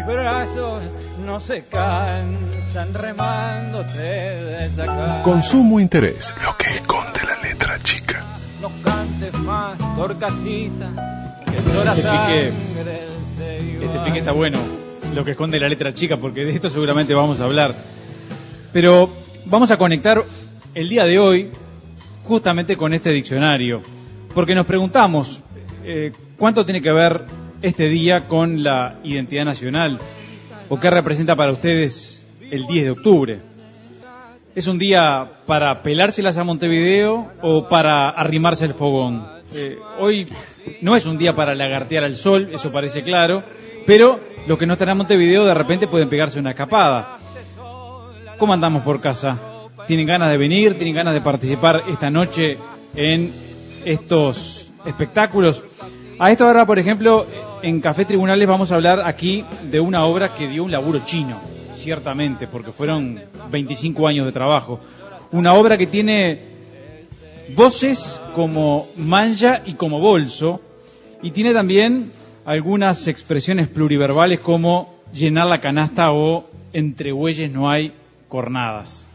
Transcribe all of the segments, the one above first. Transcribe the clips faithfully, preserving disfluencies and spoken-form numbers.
brazos no se cansan remándote de sacar. Consumo interés, lo que esconde la letra chica. No cantes más, torcasita, que llora Este sangre pique, este pique está bueno, lo que esconde la letra chica, porque de esto seguramente vamos a hablar. Pero vamos a conectar el día de hoy justamente con este diccionario, porque nos preguntamos eh, cuánto tiene que ver este día con la identidad nacional, o qué representa para ustedes el diez de octubre. ¿Es un día para pelárselas a Montevideo o para arrimarse el fogón? Eh, hoy no es un día para lagartear al sol, eso parece claro, pero los que no están en Montevideo de repente pueden pegarse una escapada. ¿Cómo andamos por casa? ¿Tienen ganas de venir? ¿Tienen ganas de participar esta noche en estos espectáculos? A esta hora, por ejemplo, en Café Tribunales vamos a hablar aquí de una obra que dio un laburo chino, ciertamente, porque fueron veinticinco años de trabajo. Una obra que tiene voces como manja y como bolso, y tiene también algunas expresiones pluriverbales como llenar la canasta o entre bueyes no hay cornadas.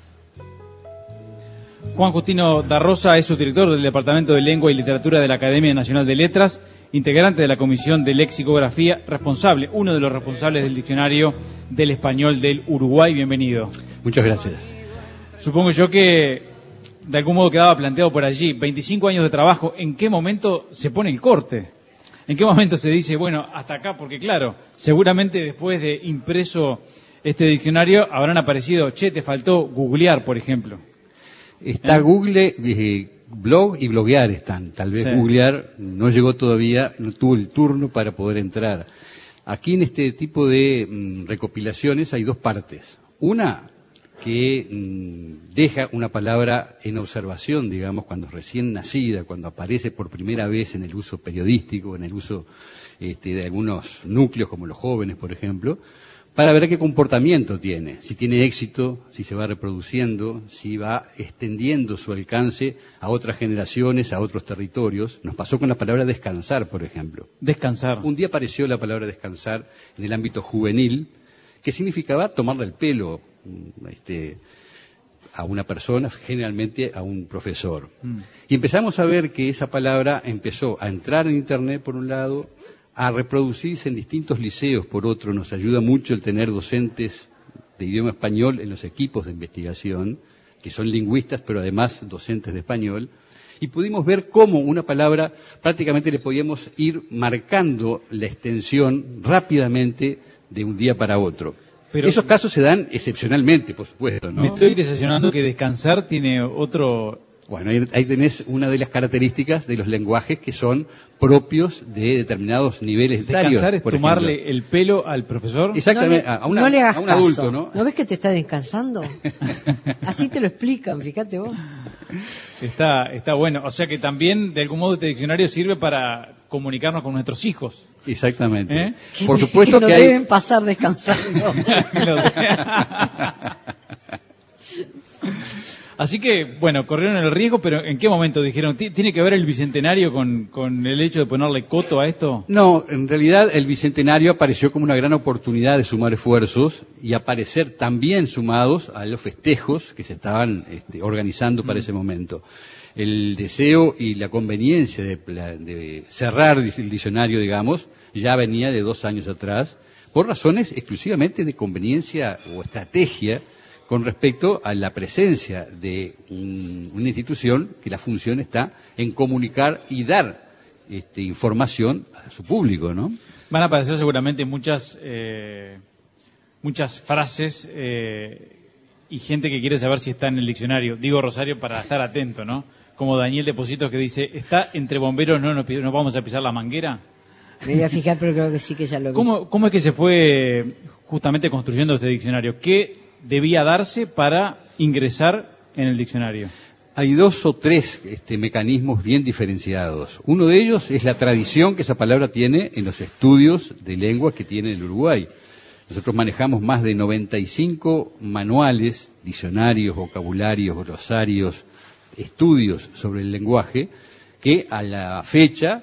Juan Justino da Rosa es subdirector del Departamento de Lengua y Literatura de la Academia Nacional de Letras, integrante de la Comisión de Lexicografía, responsable, uno de los responsables del Diccionario del Español del Uruguay. Bienvenido. Muchas gracias. Supongo yo que de algún modo quedaba planteado por allí, veinticinco años de trabajo, ¿en qué momento se pone el corte? ¿En qué momento se dice, bueno, hasta acá? Porque claro, seguramente después de impreso este diccionario habrán aparecido, che, te faltó googlear, por ejemplo. Está ¿Eh? Google, eh, blog y bloguear están. Tal vez sí. Googlear no llegó todavía, no tuvo el turno para poder entrar. Aquí en este tipo de mm, recopilaciones hay dos partes. Una que mm, deja una palabra en observación, digamos, cuando es recién nacida, cuando aparece por primera vez en el uso periodístico, en el uso este, de algunos núcleos como los jóvenes, por ejemplo, para ver qué comportamiento tiene, si tiene éxito, si se va reproduciendo, si va extendiendo su alcance a otras generaciones, a otros territorios. Nos pasó con la palabra descansar, por ejemplo. Descansar. Un día apareció la palabra descansar en el ámbito juvenil, que significaba tomarle el pelo este, a una persona, generalmente a un profesor. Mm. Y empezamos a ver que esa palabra empezó a entrar en Internet, por un lado, a reproducirse en distintos liceos, por otro. Nos ayuda mucho el tener docentes de idioma español en los equipos de investigación, que son lingüistas, pero además docentes de español, y pudimos ver cómo una palabra prácticamente le podíamos ir marcando la extensión rápidamente de un día para otro. Pero esos casos se dan excepcionalmente, por supuesto, ¿no? Me estoy decepcionando que descansar tiene otro... Bueno, ahí, ahí tenés una de las características de los lenguajes que son propios de determinados niveles etarios. ¿Descansar es tomarle ejemplo. el pelo al profesor? Exactamente, no le, a, una, no le hagas a un adulto, caso. ¿no? ¿No ves que te está descansando? Así te lo explican, fíjate vos. Está, está bueno. O sea que también, de algún modo, este diccionario sirve para comunicarnos con nuestros hijos. Exactamente. ¿Eh? Por supuesto que, que no hay... deben pasar descansando. Así que, bueno, corrieron el riesgo, pero ¿en qué momento dijeron? ¿Tiene que ver el Bicentenario con, con el hecho de ponerle coto a esto? No, en realidad el Bicentenario apareció como una gran oportunidad de sumar esfuerzos y aparecer también sumados a los festejos que se estaban este, organizando para mm. ese momento. El deseo y la conveniencia de, de cerrar el diccionario, digamos, ya venía de dos años atrás, por razones exclusivamente de conveniencia o estrategia con respecto a la presencia de un, una institución que la función está en comunicar y dar este, información a su público, ¿no? Van a aparecer seguramente muchas eh, muchas frases eh, y gente que quiere saber si está en el diccionario. Digo, Rosario, para estar atento, ¿no? Como Daniel de Positos que dice, ¿está entre bomberos no nos, nos vamos a pisar la manguera? Me voy a fijar, pero creo que sí que ya lo vi. ¿Cómo, cómo es que se fue justamente construyendo este diccionario? ¿Qué debía darse para ingresar en el diccionario? Hay dos o tres este, mecanismos bien diferenciados. Uno de ellos es la tradición que esa palabra tiene en los estudios de lengua que tiene el Uruguay. Nosotros manejamos más de noventa y cinco manuales, diccionarios, vocabularios, glosarios, estudios sobre el lenguaje, que a la fecha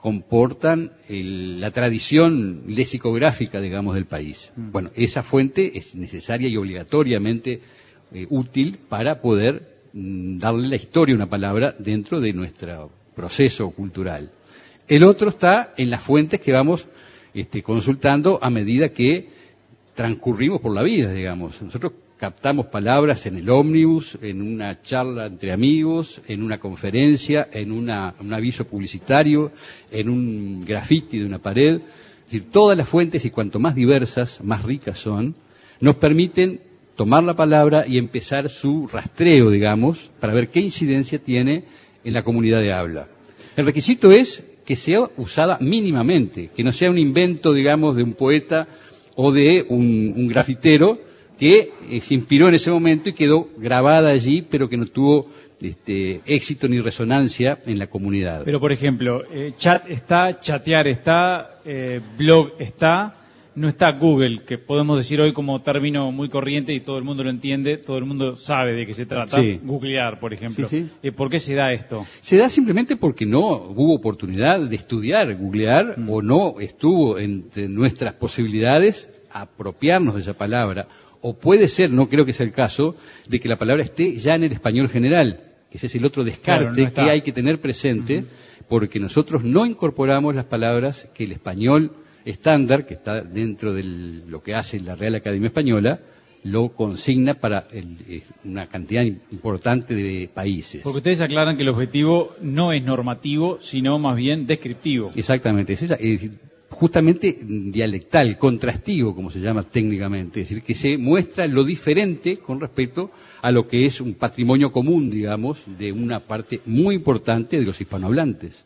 comportan el, la tradición lexicográfica, digamos, del país. Mm. Bueno, esa fuente es necesaria y obligatoriamente eh, útil para poder mm, darle la historia a una palabra dentro de nuestro proceso cultural. El otro está en las fuentes que vamos este, consultando a medida que transcurrimos por la vida, digamos. Nosotros captamos palabras en el ómnibus, en una charla entre amigos, en una conferencia, en una, un aviso publicitario, en un grafiti de una pared. Es decir, todas las fuentes, y cuanto más diversas, más ricas son, nos permiten tomar la palabra y empezar su rastreo, digamos, para ver qué incidencia tiene en la comunidad de habla. El requisito es que sea usada mínimamente, que no sea un invento, digamos, de un poeta o de un, un grafitero que eh, se inspiró en ese momento y quedó grabada allí, pero que no tuvo este, éxito ni resonancia en la comunidad. Pero, por ejemplo, eh, chat está, chatear está, eh, blog está, no está Google, que podemos decir hoy como término muy corriente y todo el mundo lo entiende, todo el mundo sabe de qué se trata. Sí. Googlear, por ejemplo. Sí, sí. Eh, ¿Por qué se da esto? Se da simplemente porque no hubo oportunidad de estudiar googlear mm. o no estuvo entre nuestras posibilidades apropiarnos de esa palabra. O puede ser, no creo que sea el caso, de que la palabra esté ya en el español general. Ese es el otro descarte claro, no que hay que tener presente, uh-huh. porque nosotros no incorporamos las palabras que el español estándar, que está dentro de lo que hace la Real Academia Española, lo consigna para el, una cantidad importante de países. Porque ustedes aclaran que el objetivo no es normativo, sino más bien descriptivo. Exactamente, es esa, es justamente dialectal, contrastivo, como se llama técnicamente, es decir, que se muestra lo diferente con respecto a lo que es un patrimonio común, digamos, de una parte muy importante de los hispanohablantes.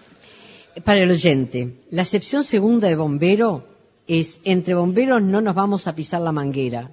Para el oyente, la acepción segunda de bombero es: entre bomberos no nos vamos a pisar la manguera.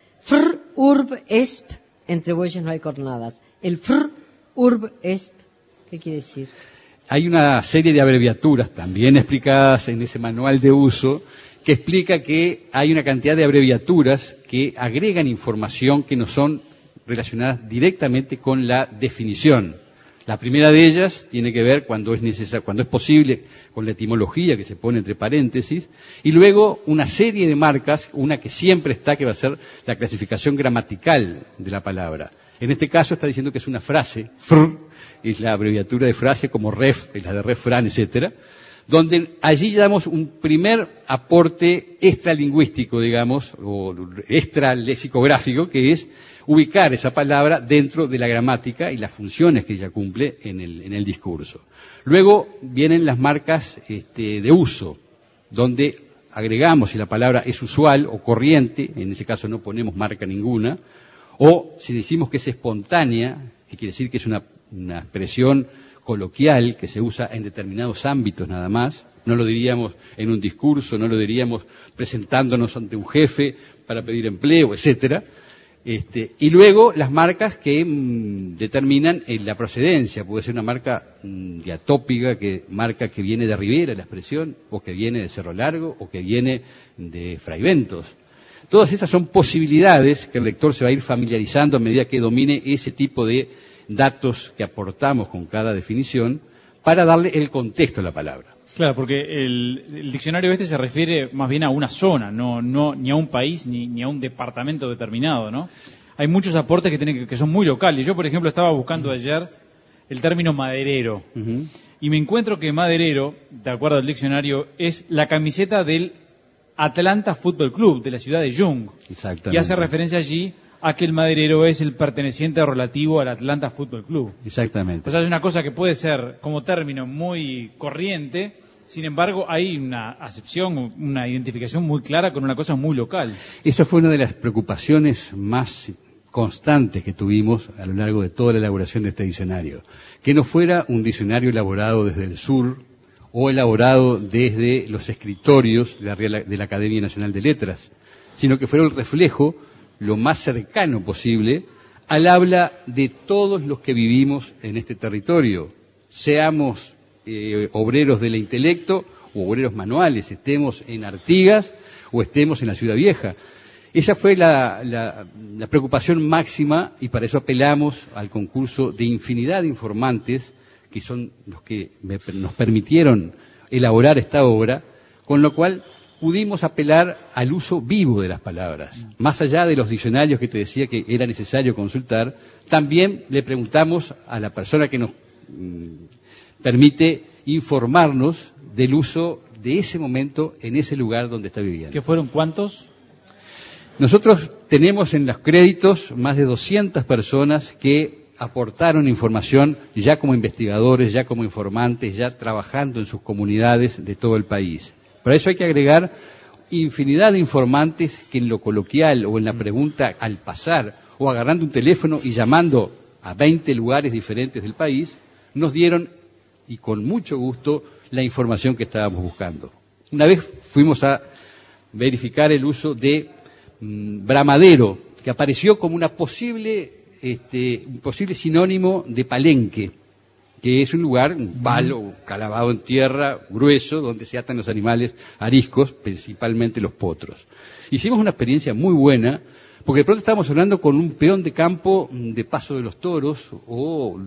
Fr, urb, esp, entre bueyes no hay cornadas. El fr, urb, esp, ¿qué quiere decir? Hay una serie de abreviaturas también explicadas en ese manual de uso que explica que hay una cantidad de abreviaturas que agregan información que no son relacionadas directamente con la definición. La primera de ellas tiene que ver cuando es necesario, cuando es posible, con la etimología que se pone entre paréntesis, y luego una serie de marcas, una que siempre está, que va a ser la clasificación gramatical de la palabra. En este caso está diciendo que es una frase, fr, es la abreviatura de frase como ref, es la de refrán, etcétera, donde allí damos un primer aporte extralingüístico, digamos, o extralexicográfico, que es ubicar esa palabra dentro de la gramática y las funciones que ella cumple en el, en el discurso. Luego vienen las marcas este, de uso, donde agregamos si la palabra es usual o corriente, en ese caso no ponemos marca ninguna, o si decimos que es espontánea, que quiere decir que es una, una expresión coloquial que se usa en determinados ámbitos nada más, no lo diríamos en un discurso, no lo diríamos presentándonos ante un jefe para pedir empleo, etcétera. Este, y luego las marcas que mmm, determinan eh, la procedencia, puede ser una marca mmm, diatópica, que marca que viene de Rivera, la expresión, o que viene de Cerro Largo, o que viene de Fraiventos. Todas esas son posibilidades que el lector se va a ir familiarizando a medida que domine ese tipo de datos que aportamos con cada definición para darle el contexto a la palabra. Claro, porque el, el diccionario este se refiere más bien a una zona, no, no ni a un país ni, ni a un departamento determinado, ¿no? Hay muchos aportes que, tienen que, que son muy locales. Yo, por ejemplo, estaba buscando ayer el término maderero uh-huh. y me encuentro que maderero, de acuerdo al diccionario, es la camiseta del Atlanta Football Club de la ciudad de Jung. Exactamente. Y hace referencia allí a que el maderero es el perteneciente relativo al Atlanta Football Club. Exactamente. O sea, es una cosa que puede ser como término muy corriente. Sin embargo, hay una acepción, una identificación muy clara con una cosa muy local. Esa fue una de las preocupaciones más constantes que tuvimos a lo largo de toda la elaboración de este diccionario. Que no fuera un diccionario elaborado desde el sur o elaborado desde los escritorios de la, Real, de la Academia Nacional de Letras, sino que fuera el reflejo lo más cercano posible al habla de todos los que vivimos en este territorio, seamos Eh, obreros del intelecto o obreros manuales, estemos en Artigas o estemos en la Ciudad Vieja. Esa fue la, la, la preocupación máxima y para eso apelamos al concurso de infinidad de informantes que son los que me, nos permitieron elaborar esta obra, con lo cual pudimos apelar al uso vivo de las palabras. Más allá de los diccionarios que te decía que era necesario consultar, también le preguntamos a la persona que nos mm, permite informarnos del uso de ese momento en ese lugar donde está viviendo. ¿Qué fueron cuántos? Nosotros tenemos en los créditos más de doscientas personas que aportaron información ya como investigadores, ya como informantes, ya trabajando en sus comunidades de todo el país. Para eso hay que agregar infinidad de informantes que en lo coloquial o en la pregunta al pasar o agarrando un teléfono y llamando a veinte lugares diferentes del país, nos dieron, y con mucho gusto, la información que estábamos buscando. Una vez fuimos a verificar el uso de mmm, bramadero, que apareció como una posible, este, un posible sinónimo de palenque, que es un lugar, un palo clavado en tierra, grueso, donde se atan los animales ariscos, principalmente los potros. Hicimos una experiencia muy buena, porque de pronto estábamos hablando con un peón de campo de Paso de los Toros o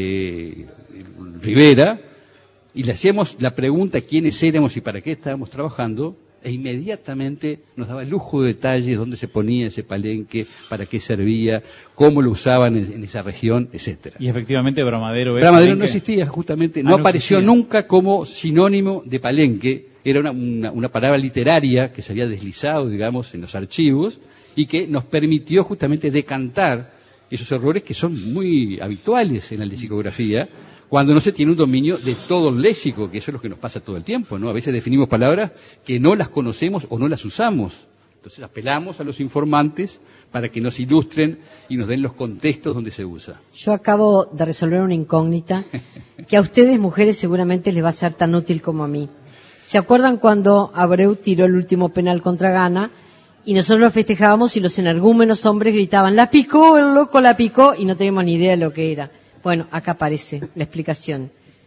de Rivera, y le hacíamos la pregunta quiénes éramos y para qué estábamos trabajando, e inmediatamente nos daba lujo de detalles, dónde se ponía ese palenque, para qué servía, cómo lo usaban en, en esa región, etcétera. Y efectivamente bramadero es Bramadero no existía, justamente, no, ah, no apareció existía. nunca como sinónimo de palenque, era una, una, una palabra literaria que se había deslizado, digamos, en los archivos, y que nos permitió justamente decantar esos errores que son muy habituales en la lexicografía, cuando no se tiene un dominio de todo el léxico, que eso es lo que nos pasa todo el tiempo, ¿no? A veces definimos palabras que no las conocemos o no las usamos. Entonces apelamos a los informantes para que nos ilustren y nos den los contextos donde se usa. Yo acabo de resolver una incógnita que a ustedes, mujeres, seguramente les va a ser tan útil como a mí. ¿Se acuerdan cuando Abreu tiró el último penal contra Ghana y nosotros lo festejábamos y los energúmenos hombres gritaban, la picó, el loco la picó, y no teníamos ni idea de lo que era? Bueno, acá aparece la explicación.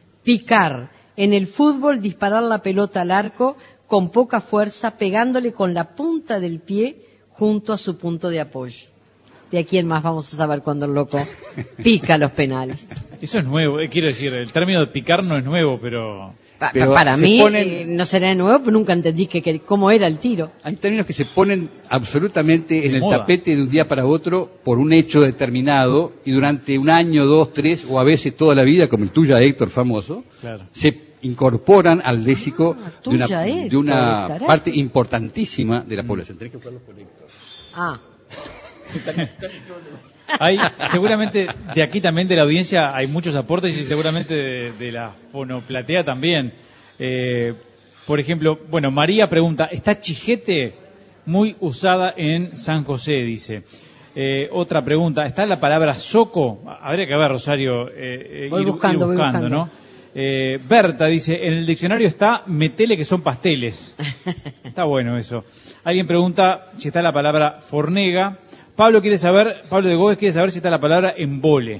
Picar. En el fútbol, disparar la pelota al arco con poca fuerza, pegándole con la punta del pie junto a su punto de apoyo. De aquí en más vamos a saber cuándo el loco pica los penales. Eso es nuevo, eh, quiero decir, el término de picar no es nuevo, pero... Pa, Pero para mí ponen... eh, no será de nuevo, pero nunca entendí que, que, cómo era el tiro. Hay términos que se ponen absolutamente en el Moda. tapete de un día para otro por un hecho determinado y durante un año, dos, tres o a veces toda la vida, como el tuyo Héctor famoso, Claro. se incorporan al léxico Ah, de una, tuya, Héctor, de una estará. parte importantísima de la población. Tenés que buscarlos por Héctor. Ah, Hay, seguramente de aquí también de la audiencia hay muchos aportes y seguramente de, de la fonoplatea también. Eh, por ejemplo, bueno, María pregunta, ¿está chijete muy usada en San José? Dice. Eh, otra pregunta, ¿está la palabra soco? Habría que ver, Rosario, eh, Voy ir, buscando, ir voy buscando, buscando. ¿no? Eh, Berta dice, en el diccionario está metele que son pasteles. Está bueno eso. Alguien pregunta si está la palabra fornega. Pablo quiere saber, Pablo de Gómez quiere saber si está la palabra embole.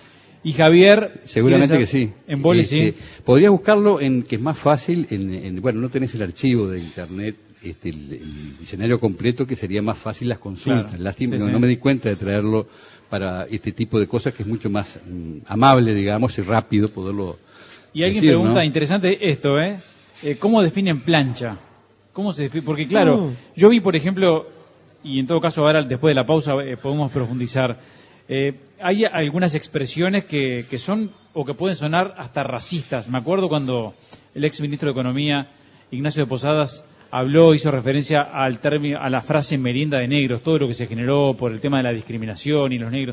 Y Javier... Seguramente quiere que saber- sí. Embole, Este, sí. Podrías buscarlo en que es más fácil, en, en- bueno, no tenés el archivo de internet, este, el, el diccionario completo, que sería más fácil las consultas. Claro. Lástima, Sí, no, sí. no me di cuenta de traerlo para este tipo de cosas, que es mucho más mm, amable, digamos, y rápido poderlo Y alguien decir, pregunta, ¿no? interesante esto, ¿eh? Eh, ¿Cómo definen plancha? ¿Cómo se define? Porque claro, Mm. yo vi, por ejemplo, y en todo caso ahora después de la pausa eh, podemos profundizar, eh, hay algunas expresiones que, que son o que pueden sonar hasta racistas. Me acuerdo cuando el ex ministro de Economía, Ignacio de Posadas, habló, hizo referencia al término, a la frase merienda de negros, todo lo que se generó por el tema de la discriminación y los negros.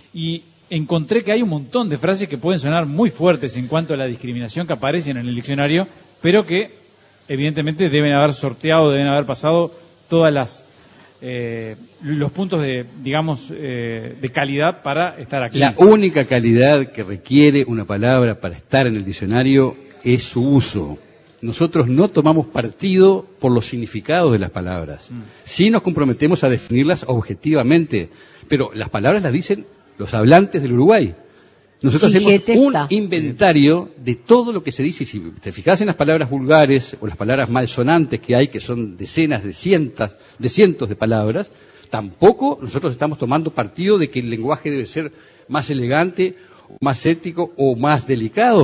Y encontré que hay un montón de frases que pueden sonar muy fuertes en cuanto a la discriminación que aparecen en el diccionario, pero que evidentemente deben haber sorteado, deben haber pasado todas las eh, los puntos de, digamos, eh, de calidad para estar aquí. La única calidad que requiere una palabra para estar en el diccionario es su uso. Nosotros no tomamos partido por los significados de las palabras. Mm. Sí nos comprometemos a definirlas objetivamente, pero las palabras las dicen los hablantes del Uruguay. Nosotros Chijete hacemos un está. inventario de todo lo que se dice. Y si te fijas en las palabras vulgares o las palabras malsonantes que hay, que son decenas de cientos, de cientos de palabras, tampoco nosotros estamos tomando partido de que el lenguaje debe ser más elegante, más ético o más delicado.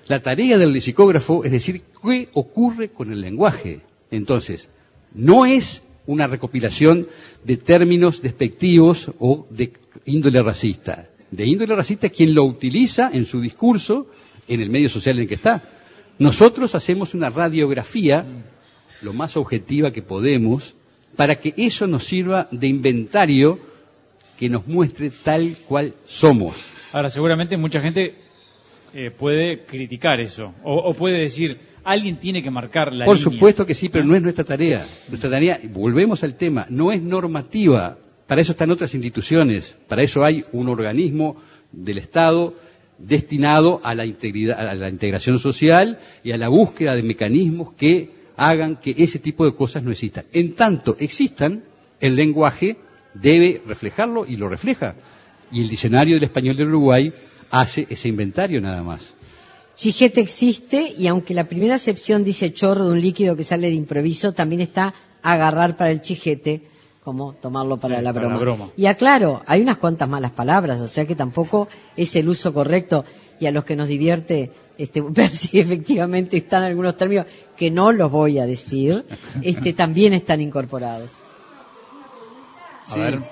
La tarea del lexicógrafo es decir qué ocurre con el lenguaje. Entonces, no es una recopilación de términos despectivos o de índole racista. De índole racista es quien lo utiliza en su discurso en el medio social en el que está. Nosotros hacemos una radiografía lo más objetiva que podemos para que eso nos sirva de inventario que nos muestre tal cual somos. Ahora, seguramente mucha gente eh, puede criticar eso o, o puede decir, alguien tiene que marcar la Por línea. Por supuesto que sí, pero no es nuestra tarea. Nuestra tarea, volvemos al tema, no es normativa. Para eso están otras instituciones. Para eso hay un organismo del Estado destinado a la integridad, a la integración social y a la búsqueda de mecanismos que hagan que ese tipo de cosas no existan. En tanto existan, el lenguaje debe reflejarlo y lo refleja. Y el diccionario del español del Uruguay hace ese inventario nada más. Chijete existe y aunque la primera acepción dice chorro de un líquido que sale de improviso, también está agarrar para el chijete, como tomarlo para, sí, la, para broma. la broma. Y aclaro, hay unas cuantas malas palabras, o sea que tampoco es el uso correcto y a los que nos divierte este, ver si efectivamente están algunos términos que no los voy a decir, este, también están incorporados. A Sí. ver.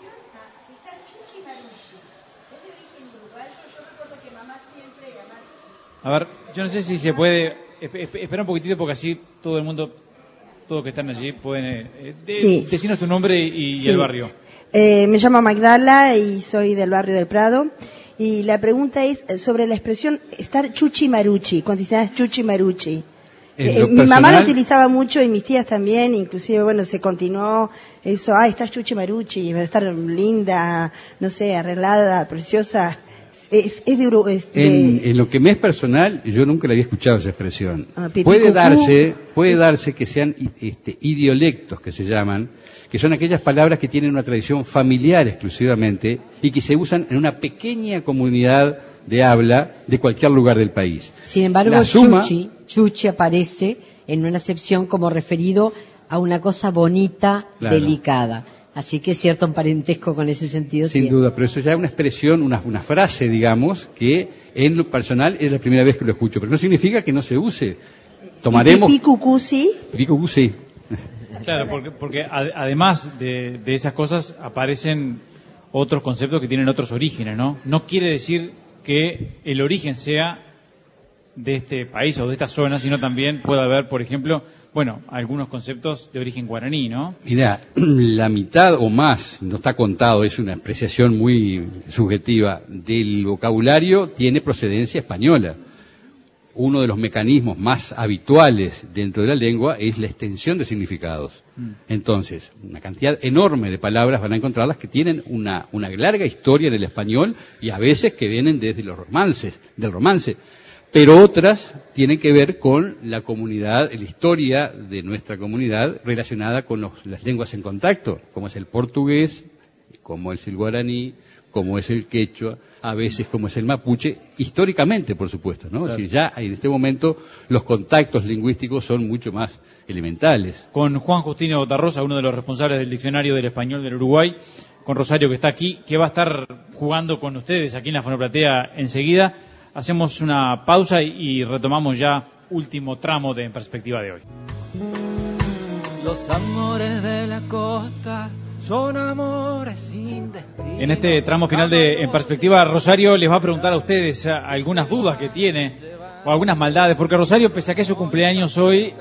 A ver, yo no sé si se puede... Espera un poquitito porque así todo el mundo, todos que están allí, pueden... Eh, de, sí. Decinos tu nombre y, sí. y el barrio. Eh, me llamo Magdala y soy del barrio del Prado. Y la pregunta es sobre la expresión estar chuchi maruchi, cuando dicen chuchi maruchi. Eh, mi mamá lo utilizaba mucho y mis tías también, inclusive, bueno, se continuó eso, ah, estás chuchi maruchi, estar linda, no sé, arreglada, preciosa. Es, es de, es de... En, en lo que me es personal, yo nunca le había escuchado esa expresión. Ah, pipí, puede cucú. darse, puede darse que sean este, idiolectos que se llaman, que son aquellas palabras que tienen una tradición familiar exclusivamente y que se usan en una pequeña comunidad de habla de cualquier lugar del país. Sin embargo, La suma, chuchi, chuchi aparece en una acepción como referido a una cosa bonita, claro, delicada. Así que es cierto un parentesco con ese sentido. Sin tiene. duda, pero eso ya es una expresión, una, una frase, digamos, que en lo personal es la primera vez que lo escucho, pero no significa que no se use. Tomaremos... ¿Pipí cucú sí? Pipí cucú sí. Claro, porque, porque ad, además de, de esas cosas aparecen otros conceptos que tienen otros orígenes, ¿no? No quiere decir que el origen sea de este país o de esta zona, sino también puede haber, por ejemplo, bueno, algunos conceptos de origen guaraní, ¿no? Mira, la mitad o más, no está contado, es una apreciación muy subjetiva, del vocabulario tiene procedencia española. Uno de los mecanismos más habituales dentro de la lengua es la extensión de significados. Mm. Entonces, una cantidad enorme de palabras van a encontrarlas que tienen una, una larga historia en el español y a veces que vienen desde los romances, del romance. Pero otras tienen que ver con la comunidad, la historia de nuestra comunidad relacionada con los, las lenguas en contacto, como es el portugués, como es el guaraní, como es el quechua, a veces como es el mapuche, históricamente, por supuesto, ¿no? Claro. Es decir, ya en este momento los contactos lingüísticos son mucho más elementales. Con Juan Justino Tarrosa, uno de los responsables del Diccionario del Español del Uruguay, con Rosario que está aquí, que va a estar jugando con ustedes aquí en la Fonoplatea enseguida. Hacemos una pausa y retomamos ya último tramo de En Perspectiva de hoy. Los amores de la costa son amores sin destino. En este tramo final de En Perspectiva, Rosario les va a preguntar a ustedes algunas dudas que tiene o algunas maldades, porque Rosario, pese a que es su cumpleaños hoy,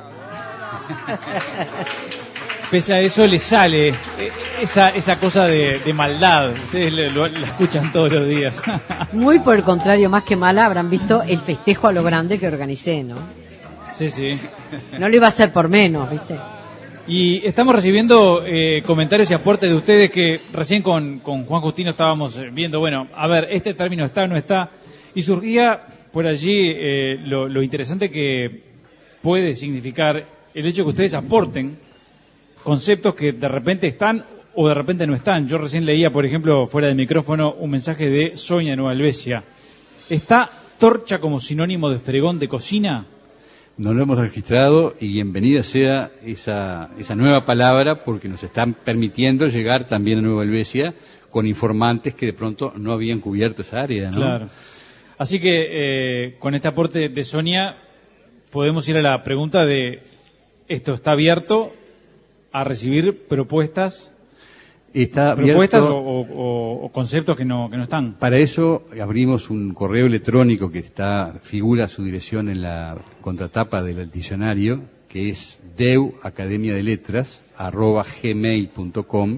pese a eso le sale esa esa cosa de, de maldad. Ustedes lo, lo escuchan todos los días. Muy por el contrario, más que mala, habrán visto el festejo a lo grande que organicé, ¿no? Sí, sí. No lo iba a hacer por menos, ¿viste? Y estamos recibiendo eh, comentarios y aportes de ustedes que recién con, con Juan Justino estábamos viendo, bueno, a ver, este término está o no está, y surgía por allí eh, lo, lo interesante que puede significar el hecho que ustedes aporten conceptos que de repente están o de repente no están. Yo recién leía, por ejemplo, fuera del micrófono, un mensaje de Sonia Nueva Helvecia. ¿Está torcha como sinónimo de fregón de cocina? No lo hemos registrado y bienvenida sea esa, esa nueva palabra porque nos están permitiendo llegar también a Nueva Helvecia con informantes que de pronto no habían cubierto esa área, ¿no? Claro. Así que eh, con este aporte de Sonia podemos ir a la pregunta de esto está abierto a recibir propuestas, está propuestas abierto, o, o, o conceptos que no que no están. Para eso abrimos un correo electrónico que está figura su dirección en la contratapa del diccionario, que es deuacademia de letras arroba gmail punto com,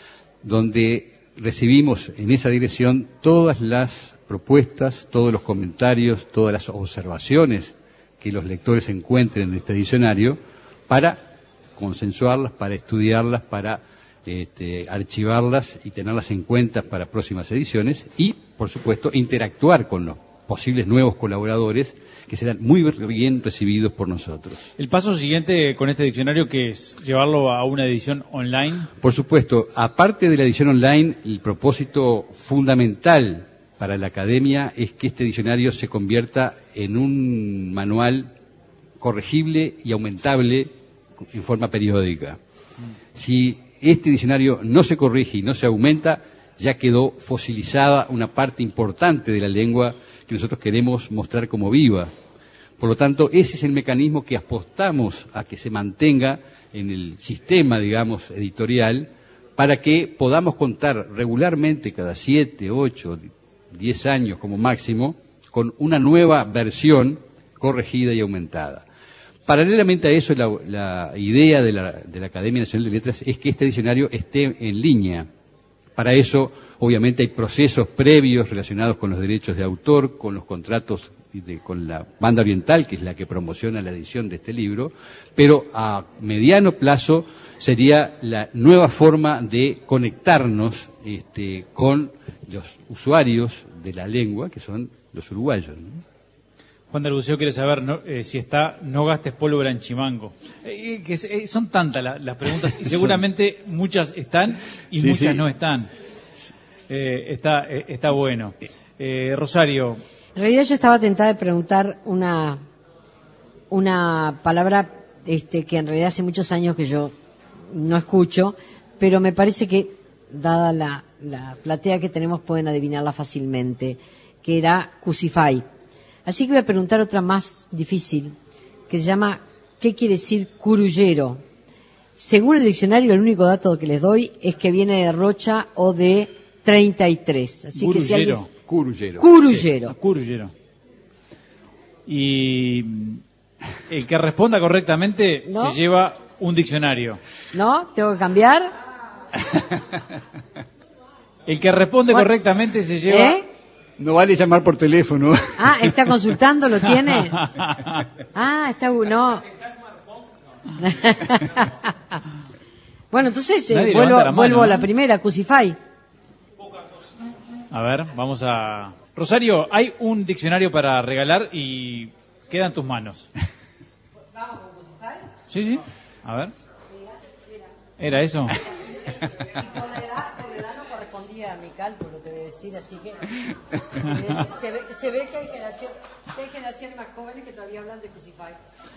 donde recibimos en esa dirección todas las propuestas, todos los comentarios, todas las observaciones que los lectores encuentren en este diccionario para consensuarlas, para estudiarlas, para este, archivarlas y tenerlas en cuenta para próximas ediciones y, por supuesto, interactuar con los posibles nuevos colaboradores que serán muy bien recibidos por nosotros. El paso siguiente con este diccionario, ¿qué es? ¿Llevarlo a una edición online? Por supuesto, aparte de la edición online, el propósito fundamental para la academia es que este diccionario se convierta en un manual corregible y aumentable en forma periódica. Si este diccionario no se corrige y no se aumenta, ya quedó fosilizada una parte importante de la lengua que nosotros queremos mostrar como viva. Por lo tanto, ese es el mecanismo que apostamos a que se mantenga en el sistema, digamos, editorial, para que podamos contar regularmente cada siete, ocho, diez años como máximo, con una nueva versión corregida y aumentada. Paralelamente a eso, la, la idea de la, de la Academia Nacional de Letras es que este diccionario esté en línea. Para eso, obviamente, hay procesos previos relacionados con los derechos de autor, con los contratos de, con la banda oriental, que es la que promociona la edición de este libro, pero a mediano plazo sería la nueva forma de conectarnos este, con los usuarios de la lengua, que son los uruguayos, ¿no? Juan del Buceo quiere saber no, eh, si está No gastes pólvora en Chimango. Eh, que eh, son tantas la, las preguntas y seguramente muchas están y sí, muchas sí. no están. Eh, está eh, está bueno. Eh, Rosario. En realidad yo estaba tentada de preguntar una una palabra este, que en realidad hace muchos años que yo no escucho, pero me parece que, dada la, la platea que tenemos, pueden adivinarla fácilmente, que era Cusify. Así que voy a preguntar otra más difícil, que se llama, ¿qué quiere decir curullero? Según el diccionario, el único dato que les doy es que viene de Rocha o de treinta y tres. Así curullero. Que si alguien... Curullero. Curullero. Sí, curullero. Y el que responda correctamente ¿no? se lleva un diccionario. ¿No? ¿Tengo que cambiar? El que responde bueno, correctamente se lleva... ¿Eh? No vale llamar por teléfono. Ah, ¿está consultando? ¿Lo tiene? Ah, está... No. Bueno, entonces eh, vuelvo, mano, vuelvo ¿no? a la primera, Cusify. A ver, vamos a... Rosario, hay un diccionario para regalar y queda en tus manos. ¿Vamos con Cusify? Sí, sí. A ver. ¿Era eso? Y por la edad, por la edad no correspondía a mi cálculo, te voy a decir, así que se ve, se ve que, hay generación, que hay generaciones más jóvenes que todavía hablan de Cusify.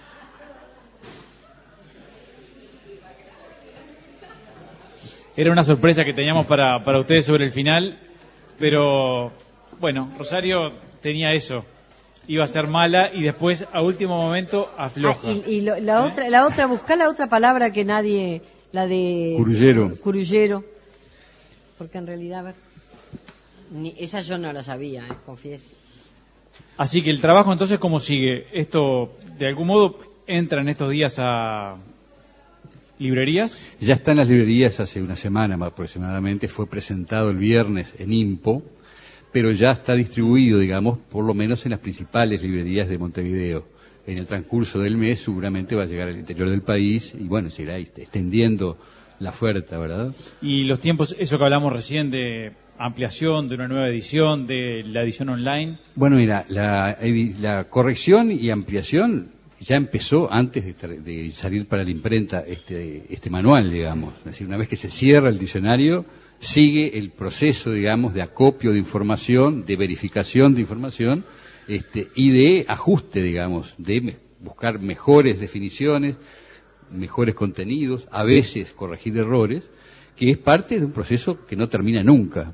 Era una sorpresa que teníamos para, para ustedes sobre el final, pero bueno, Rosario tenía eso. Iba a ser mala y después a último momento afloja. Ah, y y lo, la ¿Eh? otra, la otra, buscá la otra palabra que nadie... La de... Curullero. Curullero. Porque en realidad, a ver... Ni, esa yo no la sabía, eh, confieso. Así que el trabajo entonces, ¿cómo sigue? ¿Esto de algún modo entra en estos días a librerías? Ya está en las librerías hace una semana aproximadamente. Fue presentado el viernes en IMPO, pero ya está distribuido, digamos, por lo menos en las principales librerías de Montevideo. En el transcurso del mes seguramente va a llegar al interior del país y bueno, se irá extendiendo la oferta, ¿verdad? Y los tiempos, eso que hablamos recién de ampliación, de una nueva edición, de la edición online. Bueno, mira, la, la corrección y ampliación ya empezó antes de, de salir para la imprenta este, este manual, digamos. Es decir, una vez que se cierra el diccionario, sigue el proceso, digamos, de acopio de información, de verificación de información, Este, y de ajuste, digamos, de me, buscar mejores definiciones, mejores contenidos, a veces corregir errores, que es parte de un proceso que no termina nunca.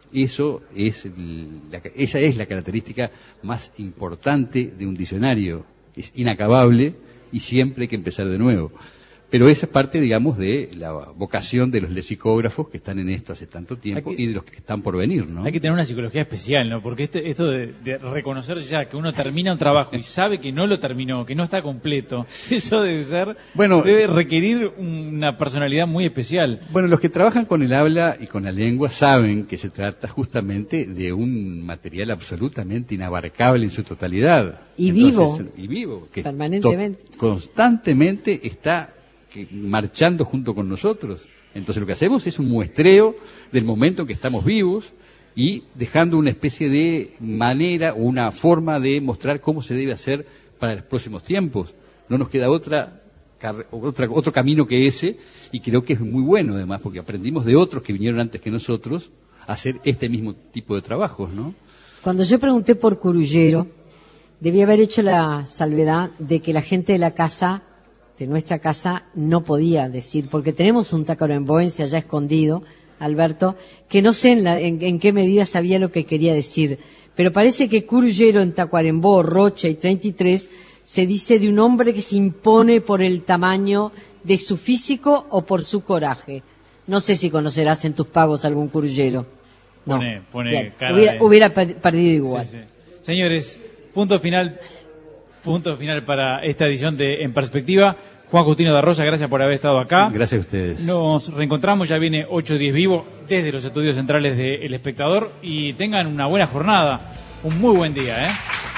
Eso es la, esa es la característica más importante de un diccionario. Es inacabable y siempre hay que empezar de nuevo. Pero esa es parte, digamos, de la vocación de los lexicógrafos que están en esto hace tanto tiempo que, y de los que están por venir, ¿no? Hay que tener una psicología especial, ¿no? Porque este, esto de, de reconocer ya que uno termina un trabajo y sabe que no lo terminó, que no está completo, eso debe ser, bueno, debe requerir una personalidad muy especial. Bueno, los que trabajan con el habla y con la lengua saben que se trata justamente de un material absolutamente inabarcable en su totalidad. Y Entonces, vivo. Y vivo. Que permanentemente. Constantemente está marchando junto con nosotros. Entonces lo que hacemos es un muestreo del momento en que estamos vivos y dejando una especie de manera o una forma de mostrar cómo se debe hacer para los próximos tiempos. No nos queda otra, otra otro camino que ese, y creo que es muy bueno además porque aprendimos de otros que vinieron antes que nosotros a hacer este mismo tipo de trabajos, ¿no? Cuando yo pregunté por Curullero, debí haber hecho la salvedad de que la gente de la casa, de nuestra casa, no podía decir, porque tenemos un tacuarembóense allá escondido, Alberto, que no sé en, la, en, en qué medida sabía lo que quería decir, pero parece que Curullero en tacuarembó, Rocha y treinta y tres se dice de un hombre que se impone por el tamaño de su físico o por su coraje. No sé si conocerás en tus pagos algún Curullero. No. Pone, pone cara hubiera, de... hubiera perdido igual. Sí, sí. Señores, punto final. Punto final para esta edición de En Perspectiva. Juan Justino da Rosa, gracias por haber estado acá. Gracias a ustedes. Nos reencontramos, ya viene ocho diez Vivo desde los estudios centrales de El Espectador y tengan una buena jornada, un muy buen día, ¿eh?